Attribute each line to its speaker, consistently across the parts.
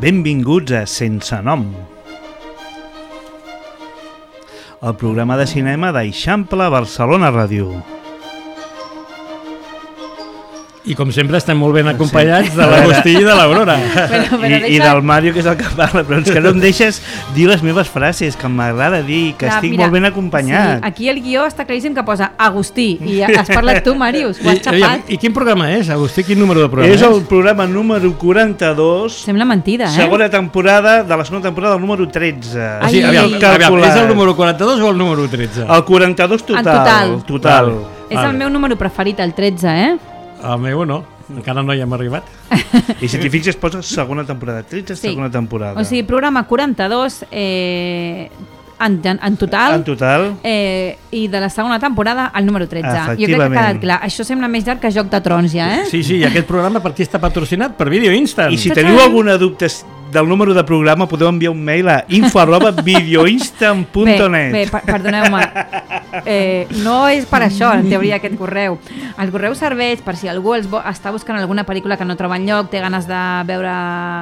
Speaker 1: Benvinguts a Sense Nom, el programa de cinema d'Eixample Barcelona Ràdio.
Speaker 2: I com sempre estem molt ben acompanyats de l'Agustí i de l'Aurora.
Speaker 1: I del Mario, que és el que parla, però és que no em deixes dir les meves frases, que m'agrada dir, que estic molt ben acompanyat.
Speaker 3: Sí, aquí el guió està claríssim que posa Agustí, i has parlat tu, Màrius, ho has xapat.
Speaker 2: I quin programa és, Agustí? Quin número de programa
Speaker 1: és? És el programa número 42.
Speaker 3: Sembla mentida,
Speaker 1: Segona temporada, de la segona temporada, el número 13.
Speaker 2: Aviam, és el número 42 o el número 13?
Speaker 1: El 42 total.
Speaker 3: En total. És el meu número preferit, el 13,
Speaker 2: El meu no, encara no hi hem arribat.
Speaker 1: I si t'hi fixes posa segona temporada, 13 segona temporada.
Speaker 3: O sigui, programa 42 en total.
Speaker 1: En total.
Speaker 3: I de la segona temporada el número 13. Jo crec que ha quedat clar. Això sembla més llarg que Joc de Trons ja,
Speaker 2: Sí, i aquest programa per qui està patrocinat? Per Video Instant.
Speaker 1: I si teniu alguna dubte del número de programa podeu enviar un mail a info@videoinstant.net.
Speaker 3: Bé, perdoneu-me, no és per això en teoria aquest correu. El correu serveix per si algú està buscant alguna pel·lícula que no troba enlloc, té ganes de veure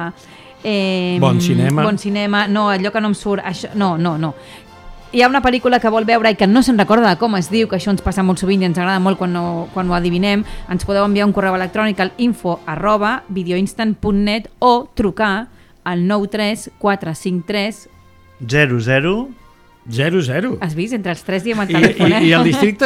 Speaker 2: bon cinema,
Speaker 3: no, allò que no em surt, això, no. Hi ha una pel·lícula que vol veure i que no se'n recorda de com es diu, que això ens passa molt sovint i ens agrada molt quan ho adivinem. Ens podeu enviar un correu electrònic al info@videoinstant.net o trucar al 93 453
Speaker 1: 00.
Speaker 3: Has vist? Entre els 3 diem el telèfon.
Speaker 2: I el districte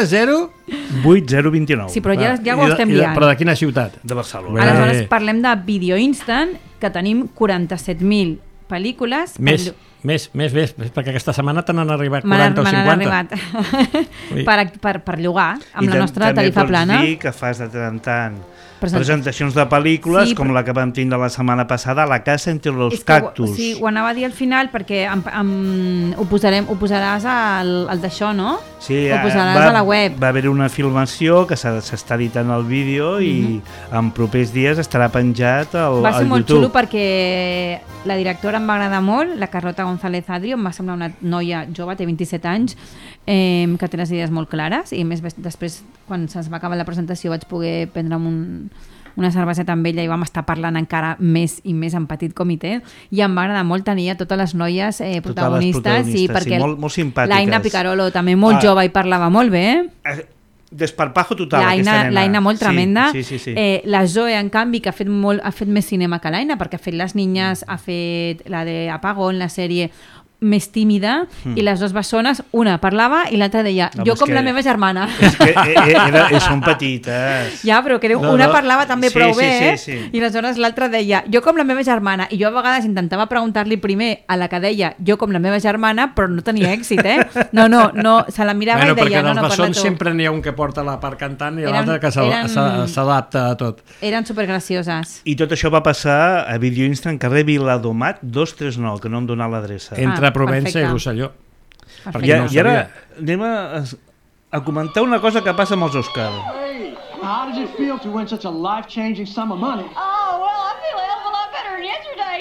Speaker 1: 08029.
Speaker 3: Sí, però ja ho estem enviant.
Speaker 2: Però de quina ciutat?
Speaker 1: De Barcelona.
Speaker 3: Aleshores parlem de Video Instant, que tenim 47.000 pel·lícules.
Speaker 2: Més, perquè aquesta setmana te n'han arribat 40 o 50.
Speaker 3: Me n'han arribat per llogar, amb la nostra tarifa plana.
Speaker 1: I també pots dir que fas de tant en tant presentacions de pel·lícules, com la que vam tindre la setmana passada, La casa entre los cactus.
Speaker 3: Sí, ho anava a dir al final perquè ho posaràs al d'això, no?
Speaker 1: Sí,
Speaker 3: ho posaràs a la web.
Speaker 1: Va haver una filmació que s'està editant el vídeo i en propers dies estarà penjat al YouTube.
Speaker 3: Va ser molt xulo perquè la directora em va agradar molt, la Carlota González Adrio, em va semblar una noia jove, té 27 anys, que té les idees molt clares, i més després, quan se'ns va acabar la presentació, vaig poder prendre'm una cerveseta amb ella i vam estar parlant encara més i més en petit comitè, i em va agradar molt tenir a totes les noies protagonistes, i perquè
Speaker 1: molt simpàtiques.
Speaker 3: l'Aina Picarolo, també molt jove, i parlava molt bé.
Speaker 1: Desparpajo total,
Speaker 3: l'Aina molt tremenda.
Speaker 1: Sí.
Speaker 3: La Zoe, en canvi, que ha fet més cinema que l'Aina, perquè ha fet Les Niñas, ha fet la de Apagón, la sèrie més tímida, i les dues bessones, una parlava i l'altra deia, jo com la meva germana.
Speaker 1: És que són petites.
Speaker 3: Ja, però que una parlava també prou bé,
Speaker 1: sí.
Speaker 3: I aleshores l'altra deia, jo com la meva germana, i jo a vegades intentava preguntar-li primer a la que deia, jo com la meva germana, però no tenia èxit, No, se la mirava i deia, no, parla tu.
Speaker 2: Perquè dels bessons sempre n'hi ha un que porta la part cantant i l'altre que s'adapta a tot.
Speaker 3: Eren supergracioses.
Speaker 1: I tot això va passar a Video Instant, carrer Viladomat 239, que no em donà l'adreça.
Speaker 2: Entre Provença i Rosselló.
Speaker 1: I ara anem a comentar una cosa que passa amb els Òscar.
Speaker 4: Hey, how does it feel to win such a life-changing sum of money?
Speaker 5: Oh, well, I feel a hell of a lot better than yesterday.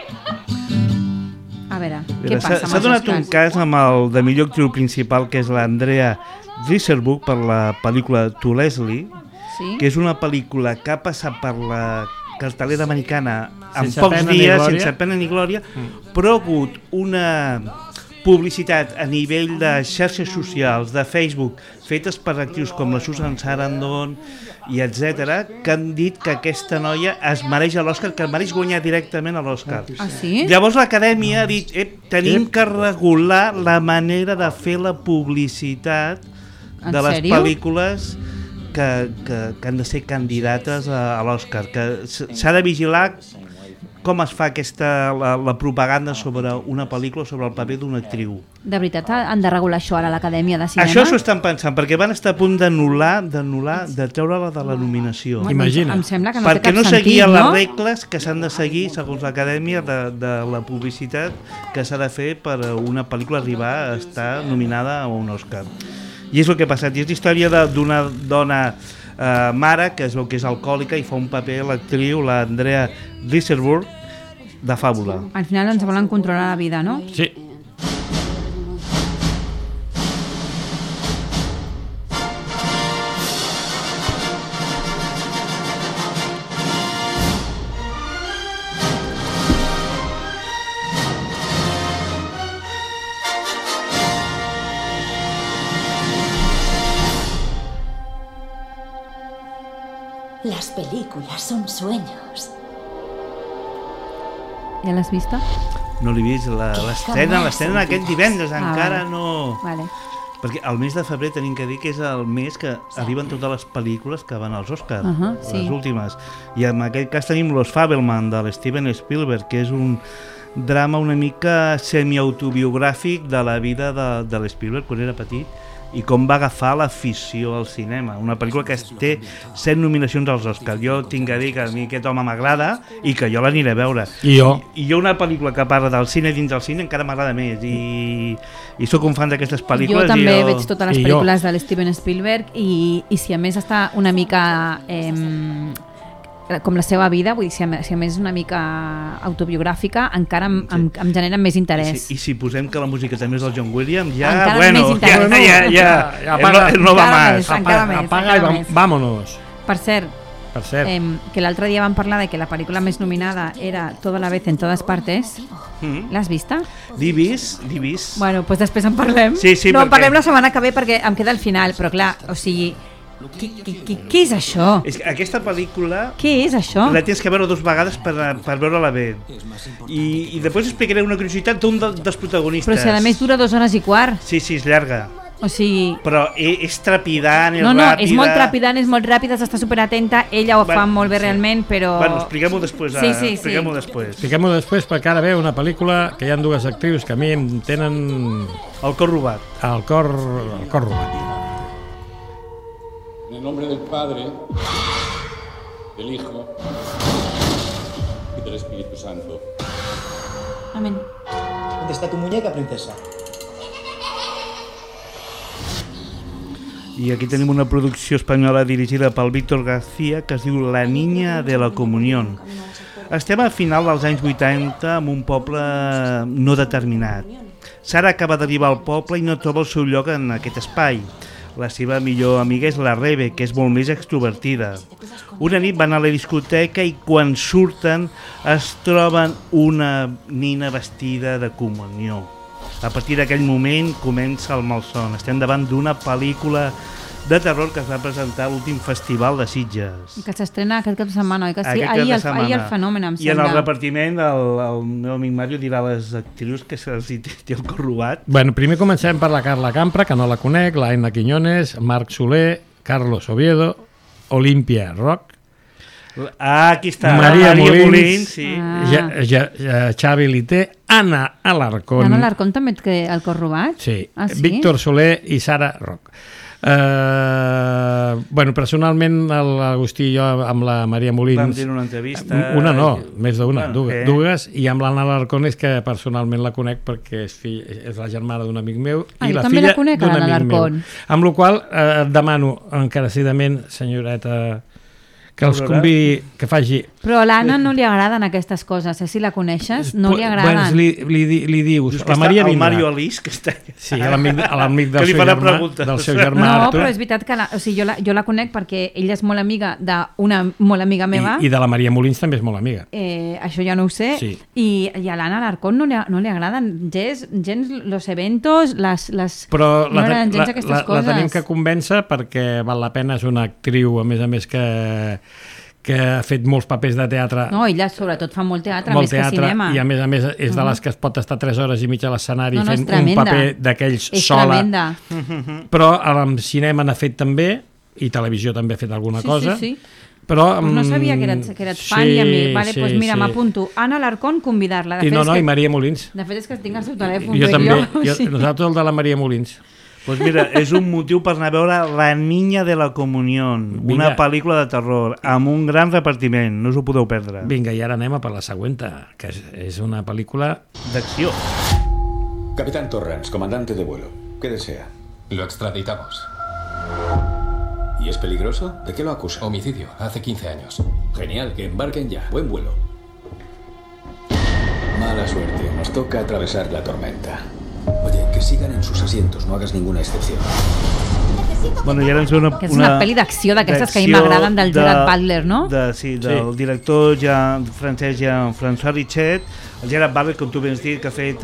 Speaker 3: A veure, què passa amb els Oscars?
Speaker 1: S'ha donat un cas amb el de millor actriu principal, que és l'Andrea Riseborough, per la pel·lícula To Leslie, que és una pel·lícula que ha passat per la cartelera americana en pocs dies, sense pena ni glòria, però ha hagut una publicitat a nivell de xarxes socials, de Facebook, fetes per actrius com la Susan Sarandon i etc., que han dit que aquesta noia es mereix l'Òscar, que mereix guanyar directament a l'Òscar.
Speaker 3: Ah, sí?
Speaker 1: Llavors l'Acadèmia ha dit, tenim que regular la manera de fer la publicitat de les pel·lícules que han de ser candidates a l'Òscar, que s'ha de vigilar com es fa la propaganda sobre una pel·lícula, sobre el paper d'una actriu.
Speaker 3: De veritat han de regular això ara a l'Acadèmia de Cinema?
Speaker 1: Això s'ho estan pensant, perquè van estar a punt d'anul·lar, de treure-la de la nominació.
Speaker 2: Imagina.
Speaker 3: Em sembla que no té cap sentit,
Speaker 1: no? Perquè no seguia les regles que s'han de seguir, segons l'Acadèmia, de la publicitat que s'ha de fer per a una pel·lícula arribar a estar nominada a un Òscar. I és el que ha passat, i és la història d'una dona mare que es veu que és alcohòlica i fa un paper l'actriu, l'Andrea Riseborough, de fàbula.
Speaker 3: Al final ens volen controlar la vida, no?
Speaker 2: Sí.
Speaker 6: Las películas son sueños.
Speaker 3: Ja l'has vista?
Speaker 1: No l'he vist, l'estrena aquest divendres, encara
Speaker 3: vale.
Speaker 1: no...
Speaker 3: Vale.
Speaker 1: Perquè el mes de febrer tenim que dir que és el mes que arriben totes les pel·lícules que van als Oscars,
Speaker 3: sí.
Speaker 1: les últimes. I en aquest cas tenim Los Fabelman, de l'Steven Spielberg, que és un drama una mica semi-autobiogràfic de la vida de l'Spielberg quan era petit i com va agafar l'afició al cinema. Una pel·lícula que té 7 nominacions als Oscars. Jo tinc a dir que a mi aquest home m'agrada i que jo l'aniré a veure.
Speaker 2: I
Speaker 1: jo una pel·lícula que parla del cine dins del cine encara m'agrada més i sóc un fan d'aquestes pel·lícules.
Speaker 3: Jo també veig totes les pel·lícules de l'Steven Spielberg i si a més està una mica com la seva vida, vull dir, si a més és una mica autobiogràfica, encara em genera més interès.
Speaker 1: I si posem que la música també és del John Williams, ja,
Speaker 3: encara
Speaker 1: bueno, no va més.
Speaker 2: Apaga i vámonos.
Speaker 3: Per cert, que l'altre dia vam parlar de que la pel·lícula més nominada era Toda la vez en todas partes. L'has vista?
Speaker 1: L'he vist.
Speaker 3: Bueno, doncs després en parlem.
Speaker 1: Sí,
Speaker 3: en parlem la setmana que ve perquè em queda al final, però clar, o sigui... Què és això?
Speaker 1: És que aquesta pel·lícula...
Speaker 3: Què és això?
Speaker 1: La tens que veure 2 vegades per veure-la bé. I després explicaré una curiositat d'un dels protagonistes.
Speaker 3: Però si a més dura 2 hores i quart.
Speaker 1: Sí, és llarga.
Speaker 3: O sigui...
Speaker 1: Però és trepidant, és ràpida...
Speaker 3: No, és molt trepidant, és molt ràpida, s'està superatenta, ella ho fa molt bé realment, però...
Speaker 1: Bueno, expliquem-ho després.
Speaker 3: Expliquem-ho
Speaker 1: després,
Speaker 2: perquè ara ve una pel·lícula que hi ha 2 actrius que a mi em tenen...
Speaker 1: El cor robat.
Speaker 2: El cor robat.
Speaker 7: En el nombre del Padre, del Hijo y del Espíritu Santo.
Speaker 3: Amén.
Speaker 8: ¿Dónde está tu muñeca, princesa?
Speaker 1: I aquí tenim una producció espanyola dirigida pel Víctor García que es diu La niña de la comunión. Estem a final dels anys 80 en un poble no determinat. Sara acaba d'arribar al poble i no troba el seu lloc en aquest espai. La seva millor amiga és la Rebe, que és molt més extrovertida. Una nit van a la discoteca i quan surten es troben una nina vestida de comunió. A partir d'aquell moment comença el malson. Estem davant d'una pel·lícula de terror que es va presentar a l'últim festival de Sitges.
Speaker 3: I que s'estrena aquest cap de setmana, oi que sí? Ahir el Fenomen, em sembla.
Speaker 1: I en el repartiment el meu amic Mario dirà les actrius que se'ls té el cor robat.
Speaker 2: Bueno, primer comencem per la Carla Campra, que no la conec, l'Aina Quiñones, Marc Soler, Carlos Oviedo, Olimpia Roch,
Speaker 1: aquí està,
Speaker 2: Maria Molins,
Speaker 1: sí.
Speaker 2: Xavi Lité, Anna Alarcón.
Speaker 3: Anna Alarcón també té el cor robat?
Speaker 2: Sí, Víctor Soler i Sara Roch. Bueno, personalment l'Agustí i jo amb la Maria Molins
Speaker 1: vam tenir una entrevista,
Speaker 2: més d'una, dues, i amb l'Anna Alarcón és que personalment la conec perquè és la germana d'un amic meu i la filla d'un amic meu, amb la qual et demano encarecidament, senyoreta, que els convidi, que faci...
Speaker 3: Però a l'Anna no li agraden aquestes coses, si la coneixes, no li agraden.
Speaker 2: Li dius, la Maria vindrà.
Speaker 1: El Mario Alís, que està...
Speaker 2: Sí, l'amic del seu germà
Speaker 3: No,
Speaker 2: Artur.
Speaker 3: però és veritat que jo la conec perquè ella és molt amiga d'una molt amiga meva.
Speaker 2: I de la Maria Molins també és molt amiga.
Speaker 3: Això ja no ho sé. I a l'Anna Alarcón no li agraden gens los eventos,
Speaker 2: però
Speaker 3: no agraden gens aquestes coses.
Speaker 2: La tenim que convèncer perquè val la pena, és una actriu, a més que ha fet molts papers de teatre.
Speaker 3: No, ella sobretot fa molt teatre, més que cinema.
Speaker 2: I a més és de les que es pot estar 3 hores i mitja a l'escenari fent un paper d'aquells sola.
Speaker 3: És tremenda.
Speaker 2: Però amb cinema n'ha fet també, i televisió també ha fet alguna cosa.
Speaker 3: Sí.
Speaker 2: Però
Speaker 3: no sabia que eres fan i amic. Vale, doncs mira, m'apunto. Anna Alarcón, convidar-la.
Speaker 2: I Maria Molins.
Speaker 3: De fet és que tinc el seu telèfon.
Speaker 2: Jo també. Nosaltres el de la Maria Molins.
Speaker 1: Pues mira, és un motiu per anar a veure La niña de la comunión, una pel·lícula de terror amb un gran repartiment, no us ho podeu perdre.
Speaker 2: Vinga, i ara anem a per la següent, que és una pel·lícula
Speaker 1: d'acció.
Speaker 9: Capitán Torrance, comandante de vuelo, ¿qué desea?
Speaker 10: Lo extraditamos.
Speaker 9: ¿Y es peligroso? ¿De qué lo acusa?
Speaker 10: Homicidio, hace 15 años.
Speaker 9: Genial, que embarquen ya. Buen vuelo. Mala suerte, nos toca atravesar la tormenta. Oye, que sigan en sus asientos, no hagas ninguna excepción.
Speaker 1: Bueno, i ara ens ve
Speaker 3: que és una pel·li d'acció d'aquestes que a mi m'agraden del Gerard Butler, no?
Speaker 1: Sí, del director francès Jean-François Richet. El Gerard Butler, com tu vens dir, que ha fet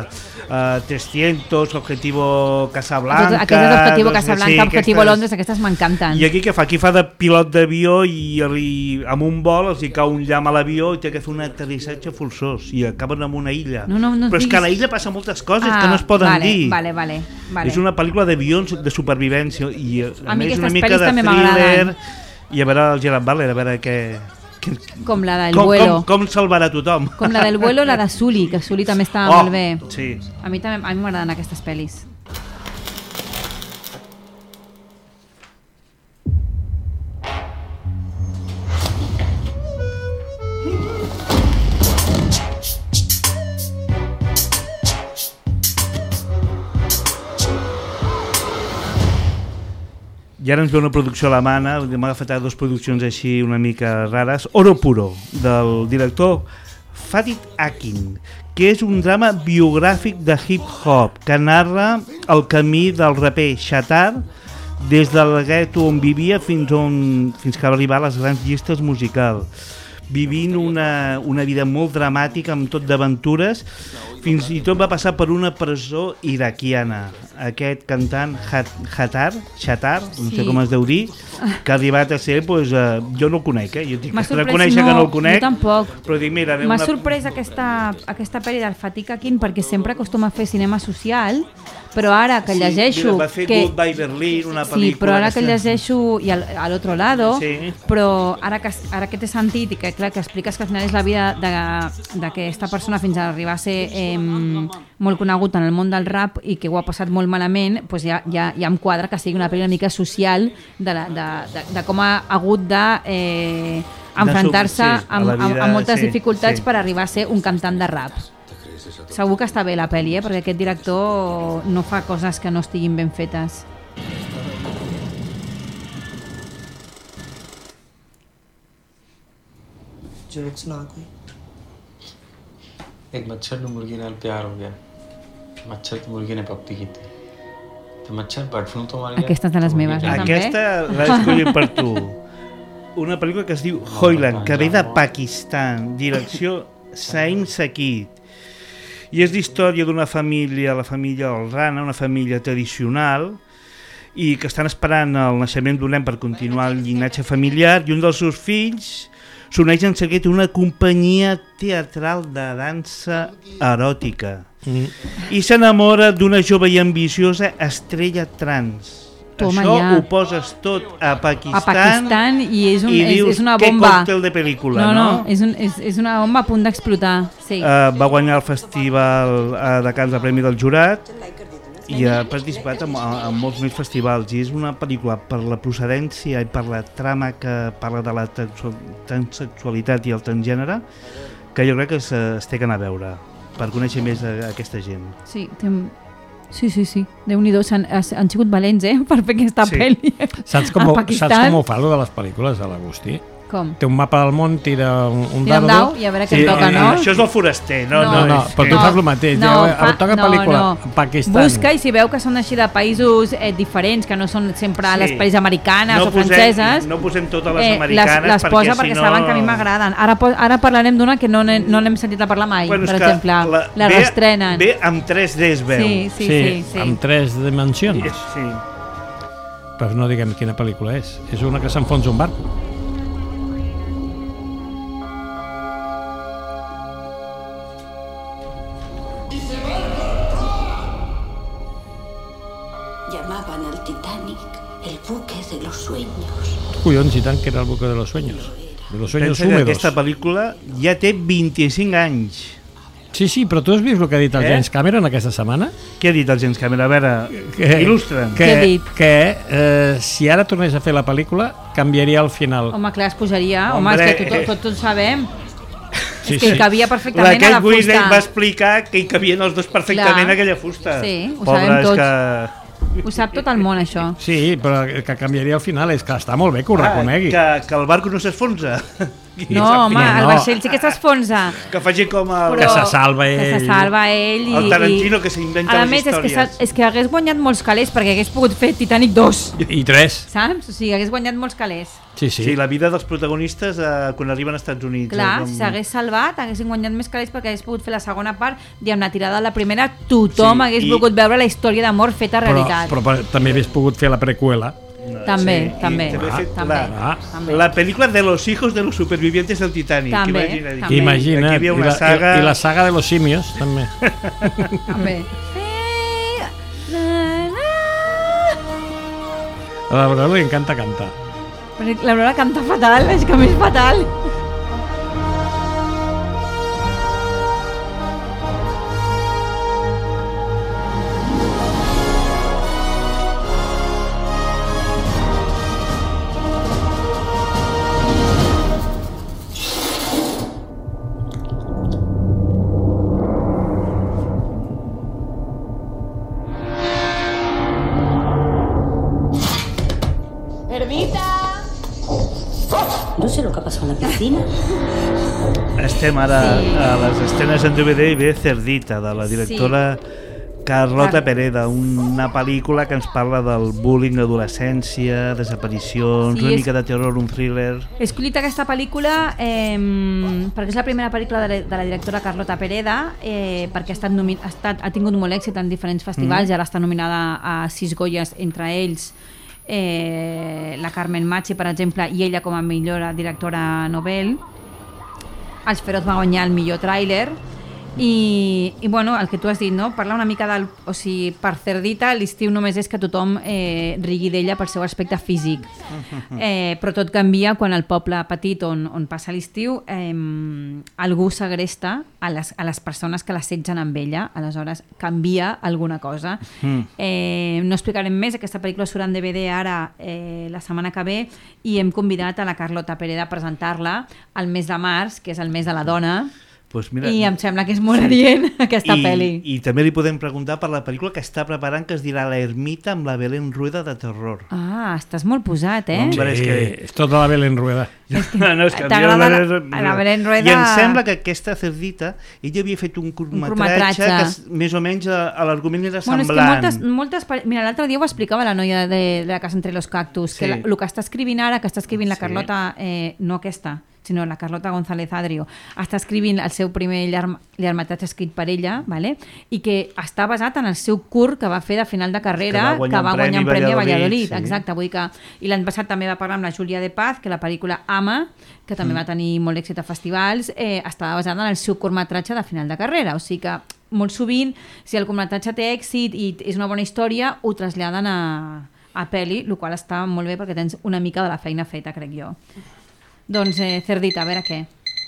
Speaker 1: 300, Objetivo Casablanca...
Speaker 3: Aquestes Objetivo Casablanca, Objetivo Londres, aquestes m'encanten.
Speaker 1: I aquí què fa? Aquí fa de pilot d'avió i amb un vol els hi cau un llamp a l'avió i té que fer un aterrissatge forçós i acaben en una illa.
Speaker 3: No
Speaker 1: Però és que a la illa passa moltes coses que no es poden dir.
Speaker 3: Vale.
Speaker 1: És una pel·lícula d'avions de supervivència i
Speaker 3: a mi
Speaker 1: més una mica de thriller i a veure el Gerard Butler, a veure què...
Speaker 3: Com la del Vuelo.
Speaker 1: Com salvarà tothom.
Speaker 3: Com la del Vuelo, la de Sully, que Sully també estava molt bé.
Speaker 1: Sí.
Speaker 3: A mi m'agraden aquestes pel·lis.
Speaker 1: I ara ens ve una producció alemana, m'ha agafat dues produccions així una mica rares. Oro Puro, del director Fatih Akin, que és un drama biogràfic de hip-hop que narra el camí del raper Shatar des del gueto on vivia fins que va arribar a les grans llistes musicals, vivint una vida molt dramàtica amb tot d'aventures, fins i tot va passar per una presó iraquiana. Aquest cantant Shatar, no sé com es deu dir, que ha arribat a ser, jo no el conec, jo tinc que reconèixer que no el conec,
Speaker 3: jo tampoc.
Speaker 1: Però dic, mira...
Speaker 3: M'ha sorprès aquesta pel·li del Fatih Akin perquè sempre acostuma a fer cinema social, però ara que llegeixo...
Speaker 1: Va fer Goodbye Berlin, una pel·lícula...
Speaker 3: Sí, però ara que llegeixo i a l'altre lado, però ara que t'he sentit i que clar que expliques que al final és la vida d'aquesta persona fins a arribar a ser molt conegut en el món del rap i que ho ha passat molt malament, doncs ja em quadra que sigui una pel·li una mica social de com ha hagut de enfrontar-se amb moltes dificultats per arribar a ser un cantant de rap. Segur que està bé la pel·li, perquè aquest director no fa coses que no estiguin ben fetes.
Speaker 11: जो एक सुना कोई एक मच्छर ने मुर्गी नाल प्यार हो गया मच्छर तो मुर्गी ने पप्पी की थी तो मच्छर बर्ड फ्लू तो मार गया
Speaker 3: aquesta és de les meves, no?
Speaker 1: Aquesta l'he escollit per tu, una pel·lícula que es diu Hoyland, que ve de Pakistan, direcció Saim Sakit, i és l'història d'una família, la família Al-Rana, una família tradicional i que estan esperant el naixement d'un nen per continuar el llinatge familiar, i un dels seus fills s'uneix en secret una companyia teatral de dansa eròtica i s'enamora d'una jove i ambiciosa estrella trans.
Speaker 3: Toma,
Speaker 1: això
Speaker 3: ja.
Speaker 1: Ho poses tot a Pakistan,
Speaker 3: i
Speaker 1: dius,
Speaker 3: és una bomba.
Speaker 1: Que còctel de pel·lícula,
Speaker 3: no? És una bomba a punt d'explotar. Sí.
Speaker 1: Va guanyar el festival de Cannes del Premi del Jurat i ha participat en molts més festivals, i és una pel·lícula per la procedència i per la trama que parla de la transsexualitat i el transgènere que jo crec que es té que anar a veure per conèixer més aquesta gent.
Speaker 3: Sí, sí. Déu-n'hi-do, han sigut valents, per fer aquesta pel·li.
Speaker 2: Saps com ho fa, allò de les pel·lícules, a l'Agustí?
Speaker 3: Com?
Speaker 2: Té un mapa del món, tira un
Speaker 3: dau i a veure què em toca, no?
Speaker 1: Això és el foraster, no?
Speaker 2: No, però tu fas el mateix. Em toca pel·lícula, Pakistan.
Speaker 3: Busca, i si veu que són així de països diferents, que no són sempre les pel·lis americanes o franceses,
Speaker 1: no posem totes les americanes
Speaker 3: les posa perquè saben que a mi m'agraden. Ara parlarem d'una que no n'hem sentit a parlar mai, per exemple. La reestrenen.
Speaker 1: Ve amb 3Ds, veu.
Speaker 3: Sí.
Speaker 2: Amb 3 dimensions.
Speaker 1: Sí.
Speaker 2: Però no diguem quina pel·lícula és. És una que s'enfonsa un barco.
Speaker 6: Llamaban al Titanic el buque de los sueños.
Speaker 2: Collons, i tant que era el buque de los sueños. De los sueños
Speaker 1: húmedos. Aquesta pel·lícula ja té 25 anys.
Speaker 2: Sí, però tu has vist el que ha dit el James Cameron aquesta setmana?
Speaker 1: Què ha dit el James Cameron? A veure, il·lustra'm.
Speaker 3: Què ha dit?
Speaker 2: Que si ara tornés a fer la pel·lícula, canviaria el final.
Speaker 3: Home, clar, es posaria. Home, és que tots ho sabem. És que hi cabia perfectament a la fusta.
Speaker 1: Aquest Whitney va explicar que hi cabien els dos perfectament a aquella fusta.
Speaker 3: Sí, ho sabem tots. Ho sap tot el món, això.
Speaker 2: Sí, però que canviaria el final és que està molt bé que ho reconegui.
Speaker 1: Que el barco no s'esfonsa.
Speaker 3: No, home, el vaixell sí que s'esfonsa.
Speaker 1: Que faci com el...
Speaker 2: Que se salva ell.
Speaker 3: Que se salva ell.
Speaker 1: El Tarantino que s'inventa les històries.
Speaker 3: A més, és que hagués guanyat molts calés perquè hagués pogut fer Titanic 2.
Speaker 2: I 3.
Speaker 3: Saps? O sigui, hagués guanyat molts calés.
Speaker 1: Sí, la vida dels protagonistes quan arriben als Estats Units.
Speaker 3: Clar, si s'hagués salvat, haguessin guanyat més calés perquè hagués pogut fer la segona part i amb la tirada de la primera tothom hagués volgut veure la història d'amor feta realitat.
Speaker 2: Però també hagués pogut fer la preqüela.
Speaker 3: També.
Speaker 1: La pel·lícula de los hijos de los supervivientes del Titanic.
Speaker 2: Imagina. I la saga de los simios, també.
Speaker 3: També.
Speaker 2: A l'Aurora li encanta cantar.
Speaker 3: L'Aurora canta fatal, és que més fatal.
Speaker 1: Estem ara a les escenes en DVD i ve Cerdita, de la directora Carlota Pereda, una pel·lícula que ens parla del bullying, l'adolescència, desaparicions, una mica de terror, un thriller.
Speaker 3: He escollit aquesta pel·lícula perquè és la primera pel·lícula de la directora Carlota Pereda, perquè ha tingut molt èxit en diferents festivals, ja està nominada a 6 Goyes, entre ells la Carmen Machi, per exemple, i ella com a millor directora Nobel. Els Feroz va guanyar el millor tràiler i bueno, el que tu has dit, no? Parla una mica del... O sigui, per Cerdita l'estiu només és que tothom rigui d'ella pel seu aspecte físic, però tot canvia quan al poble petit on passa l'estiu algú segresta a les persones que l'assetgen amb ella, aleshores canvia alguna cosa. No explicarem més, aquesta pel·lícula surt en DVD ara la setmana que ve i hem convidat a la Carlota Pereda a presentar-la al mes de març, que és el mes de la dona.
Speaker 1: Pues mira,
Speaker 3: i em sembla que és molt adient aquesta pel·li.
Speaker 1: I també li podem preguntar per la pel·lícula que està preparant, que es dirà La Ermita, amb la Belén Rueda de terror.
Speaker 3: Ah, estàs molt posat, eh?
Speaker 2: No, és tota la Belén Rueda.
Speaker 1: No, és que
Speaker 3: t'agrada la Belén Rueda.
Speaker 1: I em sembla que aquesta Cerdita, ella havia fet un curtmetratge que més o menys a l'argument era semblant.
Speaker 3: Bueno, és que moltes mira, l'altre dia ho explicava la noia de la casa entre los cactus, que el que està escrivint ara, que està escrivint la Carlota, no aquesta, sinó la Carlota González Adrio, està escrivint el seu primer llargmetratge escrit per ella, vale? I que està basat en el seu curt que va fer de final de carrera, que va guanyar un premi a Valladolid. Sí. Exacte, vull dir que... I l'any passat també va parlar amb la Júlia de Paz, que la pel·lícula Ama, que també va tenir molt èxit a festivals, estava basada en el seu curtmetratge de final de carrera, o sigui que molt sovint, si el curtmetratge té èxit i és una bona història, ho traslladen a pel·li, el qual està molt bé perquè tens una mica de la feina feta, crec jo. Doncs, Cerdita, a veure què.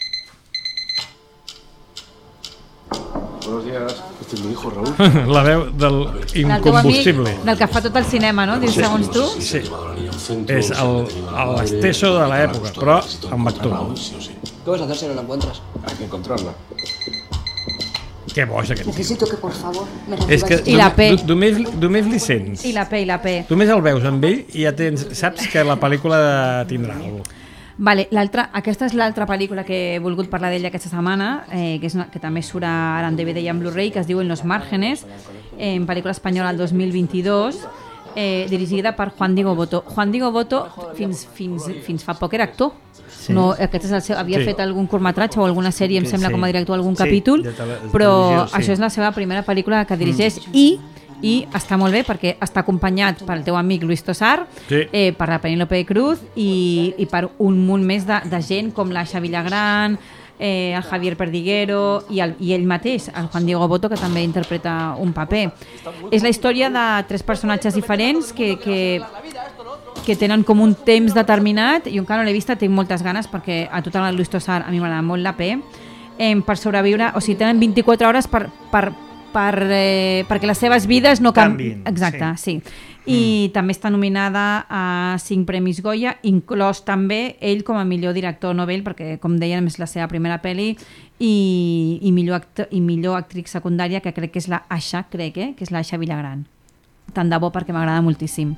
Speaker 7: Buenos días, este es mi hijo Raúl.
Speaker 2: La veu del incombustible.
Speaker 3: Del que fa tot el cinema, no? Dius, segons tu?
Speaker 2: Sí. És l'Esteso de l'època, però amb actor.
Speaker 8: ¿Qué vas a hacer si no la encuentras?
Speaker 7: Hay que encontrarla.
Speaker 2: Que boig aquest tio.
Speaker 6: Necesito que, por favor, me
Speaker 2: És que
Speaker 3: I la P.
Speaker 2: Només li sents.
Speaker 3: I la P.
Speaker 2: Tu més el veus amb ell i ja saps que la pel·lícula tindrà alguna cosa.
Speaker 3: Vale, aquesta és l'altra pel·lícula que he volgut parlar d'ella aquesta setmana, que també surt ara en DVD i en Blu-ray, que es diu En los márgenes, en pel·lícula espanyola del 2022, dirigida per Juan Diego Boto. Juan Diego Boto fins fa poc era actor. Sí. No, havia fet algun curtmetratge o alguna sèrie, em sembla, com a director algun capítol, però això és la seva primera pel·lícula que dirigeix i està molt bé perquè està acompanyat pel teu amic Luis Tosar, per la Penélope Cruz i per un munt més de gent com l'Aixa Villagrán, el Javier Perdiguero i ell mateix, el Juan Diego Boto, que també interpreta un paper. És la història de 3 personatges diferents que tenen com un temps determinat. Jo encara no l'he vista, tinc moltes ganes perquè a tota la Luis Tosar a mi m'agrada molt la P, per sobreviure, o sigui, tenen 24 hores perquè les seves vides no canviïn. Exacte, sí. I també està nominada a 5 premis Goya, inclòs també ell com a millor director Nobel, perquè, com dèiem, és la seva primera pel·li, i millor actriz secundària, que crec que és la Aixa, que és l'Aixa Villagrán. Tant de bo, perquè m'agrada moltíssim.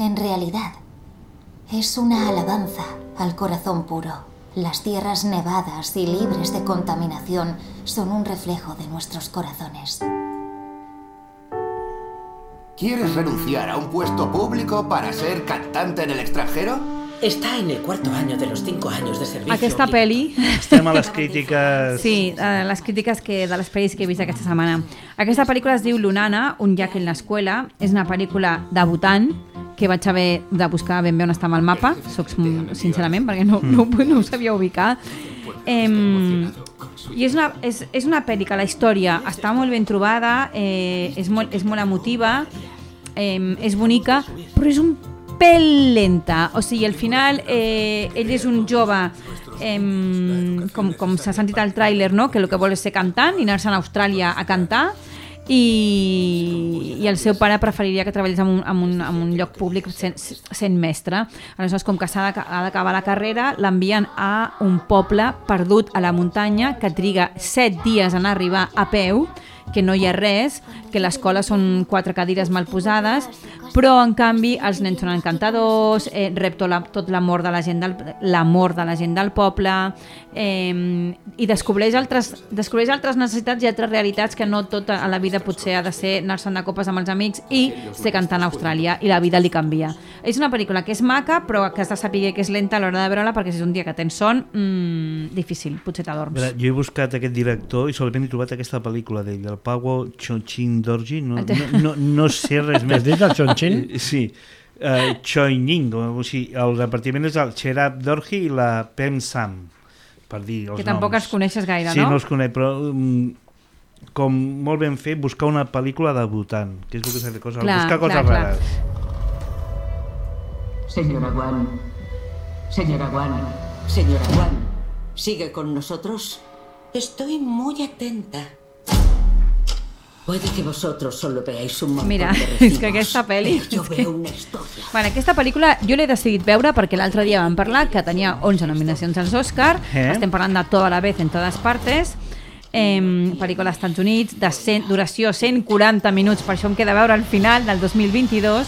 Speaker 6: En realidad, es una alabanza al corazón puro. Las tierras nevadas y libres de contaminación son un reflejo de nuestros corazones.
Speaker 12: ¿Quieres renunciar a un puesto público para ser cantante en el extranjero?
Speaker 13: Està en el 4º año de los 5 años de servicio.
Speaker 3: Aquesta pel·li...
Speaker 1: Estem a les crítiques...
Speaker 3: Sí, les crítiques de les pel·lis que he vist aquesta setmana. Aquesta pel·lícula es diu Lunana, un llac en l'escuela. És una pel·lícula de Bhutan, que vaig haver de buscar ben bé on estava el mapa, sincerament, perquè no ho sabia ubicar. I és una pel·li que la història està molt ben trobada, és molt emotiva, és bonica, però és un pèl lenta. O sigui, al final ell és un jove, com s'ha sentit al tràiler, no? Que el que vol és ser cantant i anar-se'n a Austràlia a cantar, i el seu pare preferiria que treballés en un lloc públic sent mestre. Aleshores, com que ha d'acabar la carrera, l'envien a un poble perdut a la muntanya que triga 7 dies en arribar a peu, que no hi ha res, que l'escola són 4 cadires mal posades, però en canvi els nens són encantadors, rep tot l'amor de la gent del poble, i descobreix altres necessitats i altres realitats, que no tot a la vida potser ha de ser anar-se'n de copes amb els amics i ser cantant a Austràlia, i la vida li canvia. És una pel·lícula que és maca, però que has de saber que és lenta a l'hora de veure-la, perquè si és un dia que tens son, difícil, potser t'adorms.
Speaker 1: Jo he buscat aquest director i solament he trobat aquesta pel·lícula d'ell, el Pawo Chochin-Dorji, no sé res més.
Speaker 2: Has dit el Chochin?
Speaker 1: Sí, Choi-Ning, o sigui, el repartiment és el Sherab Dorji i la Pem Sam, per dir els noms.
Speaker 3: Que tampoc els coneixes gaire,
Speaker 1: sí,
Speaker 3: no?
Speaker 1: Sí, no els conec, però com molt ben fet, buscar una pel·lícula de Bhutan, que és el que s'ha de buscar coses rares.
Speaker 13: Señora Wan, señora Wan, señora Wan, ¿sigue con nosotros? Estoy muy atenta. Puede que vosotros solo veáis un montón de recibos.
Speaker 3: És que aquesta pel·li...
Speaker 13: Yo veo una historia.
Speaker 3: Bueno, aquesta pel·lícula jo l'he decidit veure perquè l'altre dia vam parlar que tenia 11 nominacions als Oscar. Estem parlant de Toda la vez en todas partes. Pel·lícula als Estats Units, duració 140 minuts, per això em queda veure al final del 2022.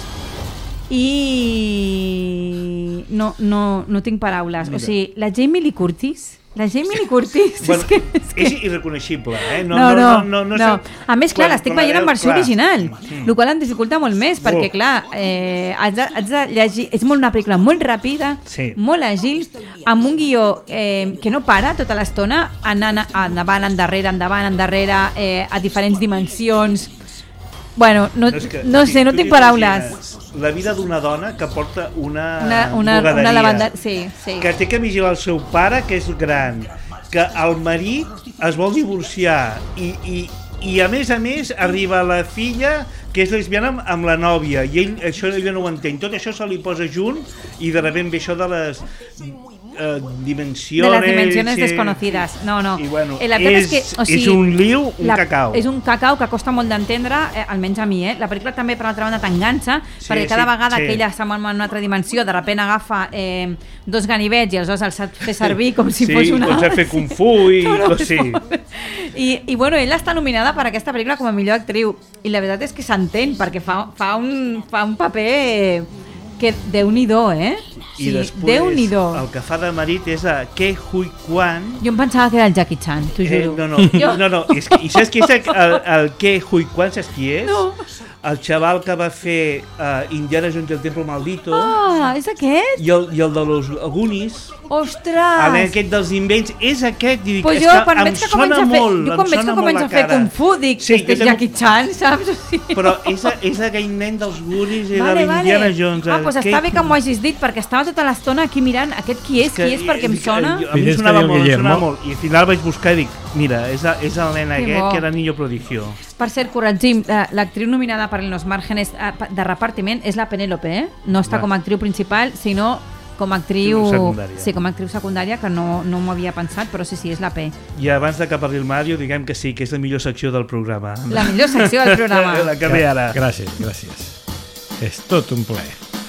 Speaker 3: I no tinc paraules. O sigui, la Jamie Lee Curtis...
Speaker 1: Bueno, és irreconeixible,
Speaker 3: No. A més, clar, l'estic veient en versió original, el qual em dificulta molt més, perquè, clar, has de llegir... És una pel·lícula molt ràpida, molt àgil, amb un guió que no para tota l'estona, anant endavant, endarrere, a diferents dimensions. Bueno, no sé, no tinc paraules.
Speaker 1: La vida d'una dona que porta una bugaderia, que té que vigilar el seu pare, que és gran, que el marit es vol divorciar i a més arriba la filla que és lesbiana amb la nòvia, i ella no ho entén, tot això se li posa junt i de sobte ve això de les dimensiones...
Speaker 3: De las dimensiones desconocidas. No.
Speaker 1: I bueno, és un liu, un cacau.
Speaker 3: És un cacau que costa molt d'entendre, almenys a mi. La pel·lícula també, per l'altra banda, t'enganxa, perquè cada vegada que ella està en una altra dimensió, de sobte agafa 2 ganivets i aleshores els sap fer servir com si fos una...
Speaker 1: Sí, pot fer kung fu i...
Speaker 3: I bueno, ella està nominada per aquesta pel·lícula com a millor actriu, i la veritat és que s'entén, perquè fa un paper que Déu-n'hi-do,
Speaker 1: I després el que fa de marit és a Ke Huy Quan.
Speaker 3: Jo em pensava que era el Jackie Chan, t'ho juro.
Speaker 1: No, i saps qui és el Ke Huy Quan? Saps qui és?
Speaker 3: No.
Speaker 1: El xaval que va fer Indiana Jones i el Templo Maldito.
Speaker 3: Ah, és aquest?
Speaker 1: I el de los Goonies.
Speaker 3: Ostres!
Speaker 1: Aquest dels invents és aquest.
Speaker 3: Pues jo, quan veig que comença a fer Kung Fu, dic, este és Jackie Chan, saps?
Speaker 1: Però és aquell nen dels Goonies i de l'Indiana Jones.
Speaker 3: Doncs està bé que m'ho hagis dit, perquè estava tota l'estona aquí mirant aquest qui és, perquè em sona.
Speaker 1: A mi em sonava molt, i al final vaig buscar i dic, mira, és el nen aquest que era niño prodigio.
Speaker 3: Per cert, corregim, l'actriu nominada per los márgenes de repartiment és la Penélope, no està com a actriu principal, sinó com a actriu secundària. Sí, com a actriu secundària, que no m'ho havia pensat, però sí, és la P.
Speaker 1: I abans de que parli el Mario, diguem que sí, que és la millor secció del programa.
Speaker 3: La millor secció del programa.
Speaker 1: La que ve ara.
Speaker 2: Gràcies. És tot un plaer.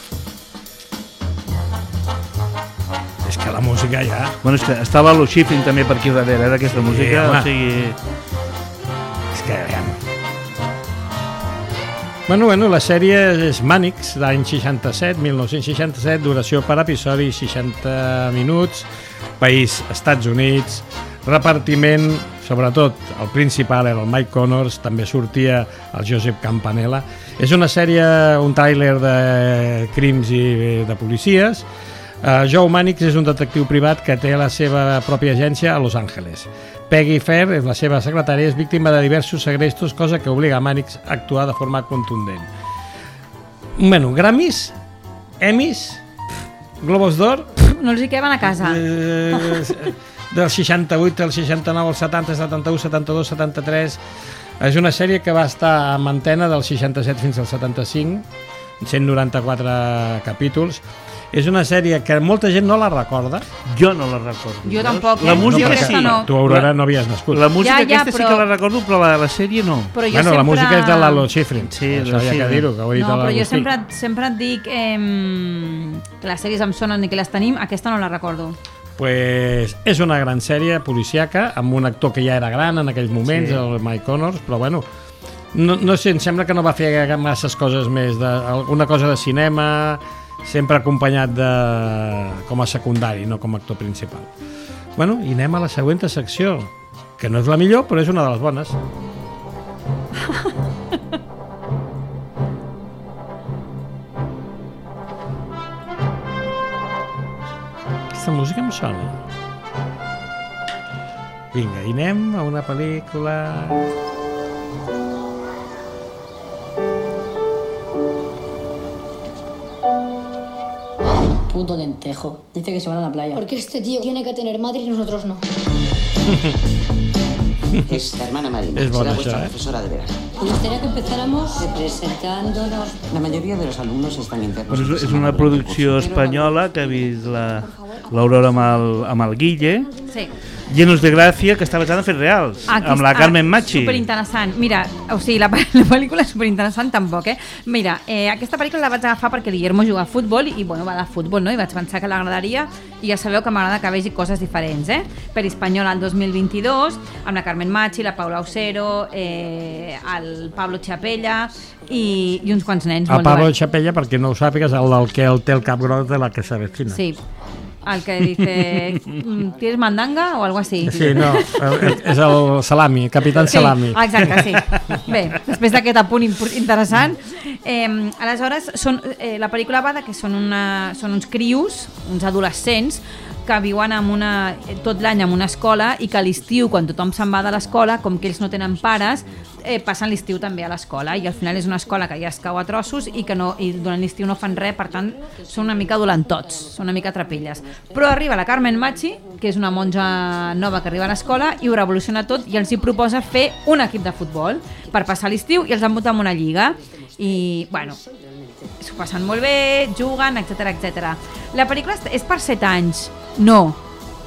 Speaker 2: És que la música ja...
Speaker 1: Bueno, és que estava el Schifrin també per aquí darrere d'aquesta música, o sigui...
Speaker 2: És que... Bueno, la sèrie és Mànix, d'any 1967, duració per episodi 60 minuts, país Estats Units, repartiment, sobretot el principal era el Mike Connors, també sortia el Joseph Campanella. És una sèrie, un tràiler de crims i de policies. Joe Mannix és un detectiu privat que té la seva pròpia agència a Los Angeles. Peggy Fair és la seva secretària, és víctima de diversos segrestos, cosa que obliga a Mannix a actuar de forma contundent. Bueno, Grammys, Emmys, Globos d'Or...
Speaker 3: No els hi queden a casa.
Speaker 2: Del 68 al 69, al 70, 71, 72, 73... És una sèrie que va estar en antena del 67 fins al 75, 194 capítols. És una sèrie que molta gent no la recorda.
Speaker 1: Jo no la recordo.
Speaker 3: Jo tampoc.
Speaker 1: La música
Speaker 3: sí.
Speaker 1: No.
Speaker 2: Tu, Aurora, no havies nascut.
Speaker 1: La música aquesta sí que la recordo, però la sèrie no.
Speaker 3: Però jo
Speaker 2: bueno, la música és de Lalo Schifrin.
Speaker 1: Sí,
Speaker 2: això hi ha que dir-ho, que ho ha dit
Speaker 3: no, però jo
Speaker 2: sempre
Speaker 3: et dic que les sèries em sonen i que les tenim, aquesta no la recordo.
Speaker 2: Pues és una gran sèrie policiaca, amb un actor que ja era gran en aquells moments, sí. El Mike Connors, però bueno, no sé, em sembla que no va fer masses coses més, alguna cosa de cinema, sempre acompanyat com a secundari, no com a actor principal. Bueno, i anem a la següent secció, que no és la millor, però és una de les bones. Aquesta música em sona. Vinga, i anem a una pel·lícula...
Speaker 14: Puto lentejo. Dice que se van a la playa.
Speaker 15: Porque este tío tiene que tener madre y nosotros no.
Speaker 8: Es la hermana Marina.
Speaker 2: Es
Speaker 8: será
Speaker 2: bona,
Speaker 8: vuestra
Speaker 2: això,
Speaker 8: profesora de verano.
Speaker 14: Me gustaría que empezáramos presentándonos.
Speaker 8: La mayoría de los alumnos están internos.
Speaker 1: Pues és una producció espanyola que ha vist l'Aurora amb el Guille.
Speaker 3: Sí.
Speaker 1: Llenos de Gràcia, que està basada en fets reals, amb la Carmen Machi.
Speaker 3: Superinteressant. Mira, o sigui, la pel·lícula és superinteressant tampoc, Mira, aquesta pel·lícula la vaig agafar perquè Guillermo juga a futbol i, bueno, va de futbol, no? I vaig pensar que l'agradaria i ja sabeu que m'agrada que vegi coses diferents, Per Espanyola el 2022, amb la Carmen Machi, la Paula Osero, el Pablo Chapella i uns quants nens.
Speaker 2: El Pablo Chapella, perquè no ho sàpigues, el que té el cap gros de la que s'avecina.
Speaker 3: Sí. El que dice, ¿tienes mandanga o algo así?
Speaker 2: Sí, no, és el Salami, Capitán Salami.
Speaker 3: Sí, exacte, sí. Bé, després d'aquest apunt interessant, aleshores, la pel·lícula va que són uns crios, uns adolescents, que viuen tot l'any en una escola i que a l'estiu, quan tothom se'n va de l'escola, com que ells no tenen pares, passen l'estiu també a l'escola i al final és una escola que ja es cau a trossos i durant l'estiu no fan res, per tant són una mica dolentots, són una mica trapelles. Però arriba la Carmen Machi, que és una monja nova que arriba a l'escola i ho revoluciona tot i els hi proposa fer un equip de futbol per passar l'estiu i els envolta en una lliga i, bueno, s'ho passen molt bé, juguen, etc. La pel·lícula és per 7 anys. No,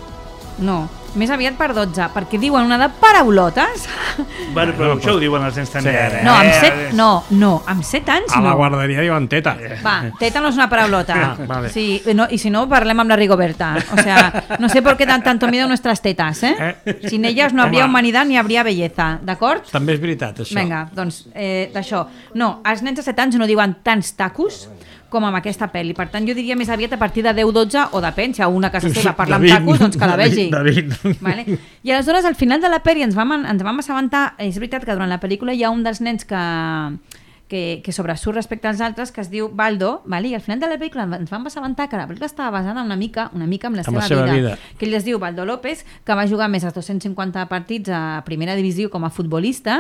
Speaker 3: més aviat per 12, perquè diuen una de paraulotes.
Speaker 1: Bueno, però això ho diuen els nens també.
Speaker 3: No, amb 7 anys no.
Speaker 2: A la guarderia diuen teta.
Speaker 3: Va, teta no és una paraulota.
Speaker 2: Vale.
Speaker 3: Sí, y si no, parlem amb la Rigoberta. O sea, no sé por qué dan tanto miedo nuestras tetas, Sin ellas no habría humanidad ni habría belleza, d'acord?
Speaker 2: També és veritat, això.
Speaker 3: Vinga, doncs, d'això. No, els nens de 7 anys no diuen tants tacos com amb aquesta pel·li. Per tant, jo diria més aviat a partir de 10-12, o depèn, si hi ha una casa seva parla amb tacos, doncs que la vegi. Vale? I aleshores, al final de la pel·li ens vam assabentar, és veritat que durant la pel·lícula hi ha un dels nens que sobresurt respecte als altres, que es diu Baldo, vale? I al final de la pel·lícula ens vam assabentar que la pel·lícula estava basada una mica amb la seva vida. Que ell es diu Baldo López, que va jugar més de 250 partits a primera divisió com a futbolista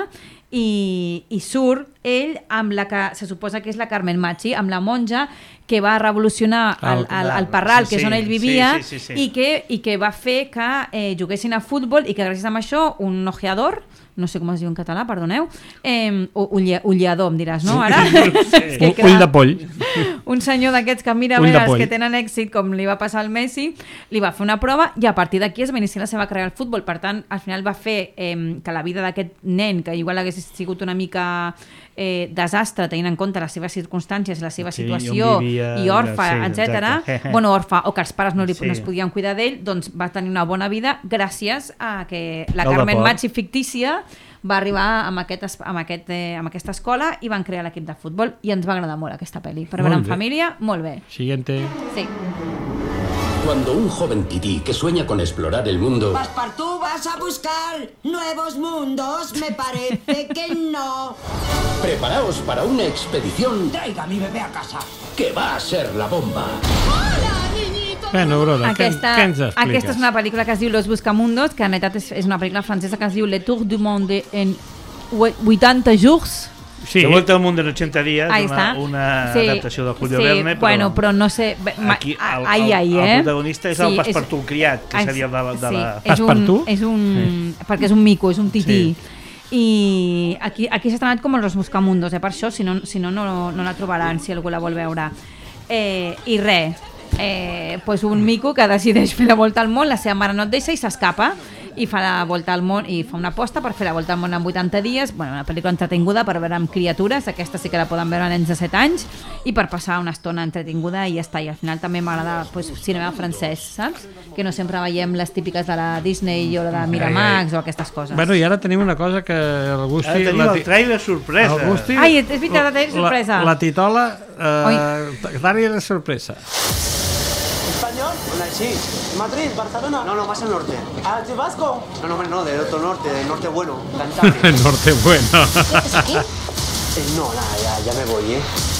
Speaker 3: i surt ell amb la que se suposa que és la Carmen Machi, amb la monja que va revolucionar el Parral, que és on ell vivia, i que va fer que juguessin a futbol i que gràcies a això un ojeador, no sé com es diu en català, perdoneu, ulleador, em diràs, no? Ara?
Speaker 2: Ull de poll.
Speaker 3: Un senyor d'aquests que mira els que tenen èxit, com li va passar al Messi, li va fer una prova i a partir d'aquí es va iniciar la seva carrera al futbol. Per tant, al final va fer que la vida d'aquest nen, que igual hagués sigut una mica desastre tenint en compte les seves circumstàncies, la seva situació i orfa, etc. Bueno, orfa, o que els pares no es podien cuidar d'ell, doncs va tenir una bona vida gràcies a que la Carmen Machi fictícia va arribar amb aquesta escola i van crear l'equip de futbol i ens va agradar molt aquesta pel·li. Per veure en família, molt bé.
Speaker 2: Siguiente.
Speaker 3: Sí.
Speaker 16: Cuando un joven tití que sueña con explorar el mundo...
Speaker 13: Passepartout, vas a buscar nuevos mundos, me parece que no.
Speaker 16: Preparaos para una expedición...
Speaker 13: Traiga a mi bebé a casa.
Speaker 16: ...que va a ser la bomba.
Speaker 13: Hola, niñito.
Speaker 2: Bueno, Broda, què ens expliques?
Speaker 3: Aquesta és una pel·lícula que es diu Los Buscamundos, que en realitat és una pel·lícula francesa que es diu Le Tour du Monde en 80 jours.
Speaker 1: Sí. Se vuelta al mundo en 80 días, una adaptació de Julio Verne,
Speaker 3: però no sé...
Speaker 1: Aquí el protagonista és el Passepartout criat, que seria de la...
Speaker 2: Passepartout?
Speaker 3: Perquè és un mico, és un tití. I aquí s'ha estrenat com els Buscamundos, per això, si no la trobaran, si algú la vol veure. I res, un mico que decideix fer la volta al món, la seva mare no et deixa i s'escapa, i fa la volta al món i fa una aposta per fer la volta al món en 80 dies, una pel·lícula entretinguda per veure amb criatures, aquesta sí que la poden veure nens de 7 anys, i per passar una estona entretinguda i ja està, i al final també m'agrada cinema francès, saps? Que no sempre veiem les típiques de la Disney o la de Miramax o aquestes coses.
Speaker 2: Bueno, i ara tenim una cosa que el Gusti...
Speaker 1: Ara tenim el trailer sorpresa.
Speaker 3: Ai, és veritat, el trailer sorpresa.
Speaker 2: La titola trailer sorpresa.
Speaker 17: ¿Español? Hola, sí. ¿Madrid? ¿Barcelona? No, más al norte. ¿Ah, de Vasco? No, del otro norte, del norte bueno.
Speaker 2: El norte bueno.
Speaker 17: ¿Es aquí? No, nada, ya me voy,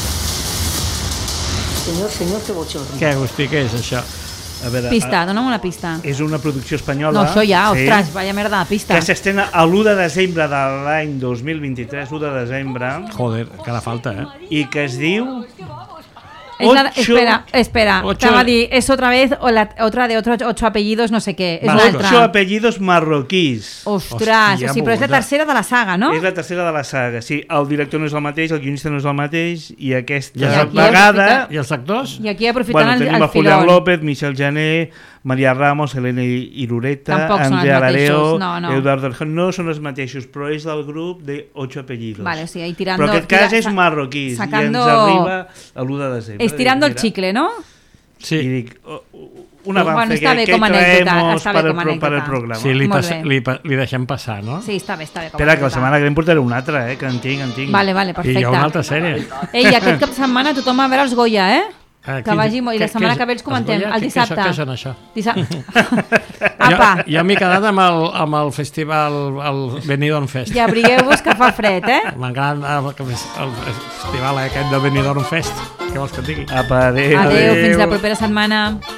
Speaker 17: Señor, qué bochorno.
Speaker 2: Què, Agustí, què és això?
Speaker 1: A veure,
Speaker 3: pista, dona'm una pista.
Speaker 1: És una producció espanyola.
Speaker 3: No, això ja, ostres, vaya merda de pista.
Speaker 1: Que s'estrena l'1 de desembre de l'any 2023, 1 de desembre.
Speaker 2: Joder, que la falta,
Speaker 1: I que es diu...
Speaker 3: Espera, te va a decir, es otra vez otra de otros 8 apellidos, no sé qué. Es
Speaker 1: 8 apellidos marroquís.
Speaker 3: Ostras, sí, però és la tercera de la saga, no?
Speaker 1: És la tercera de la saga, sí. El director no és el mateix, el guionista no és el mateix, i aquesta vegada...
Speaker 2: I els actors?
Speaker 3: I aquí aprofitant el filón.
Speaker 1: Tenim a Julián López, Michel Jané, Maria Ramos, Helena Irureta, Andrea Lareo, Eduardo Arjón. No són els mateixos, però és del grup de 8 apellidos.
Speaker 3: Vale, o sigui, tirando...
Speaker 1: Però aquest cas és marroquí, i ens arriba l'1 de desembre.
Speaker 3: Estirando el chicle, ¿no?
Speaker 1: Sí. Y un avance que traemos para el programa.
Speaker 2: Sí, li deixem passar, no?
Speaker 3: Sí, està bé.
Speaker 1: Espera, que la setmana que ve em portaré una altra, que en tinc.
Speaker 3: Vale, perfecte.
Speaker 2: I hi ha una altra sèrie.
Speaker 3: Ei, aquest cap de setmana tothom a veure els Goya, que vagi molt. I la setmana que ve els comentem, el dissabte.
Speaker 2: Què són això?
Speaker 3: Apa!
Speaker 2: Jo m'he quedat amb el festival, el Benidorm Fest.
Speaker 3: I abrigueu-vos que fa fred,
Speaker 2: M'agrada el festival aquest del Benidorm Fest. Què vols que et digui?
Speaker 1: Apa, adéu.
Speaker 3: Adéu, fins la propera setmana.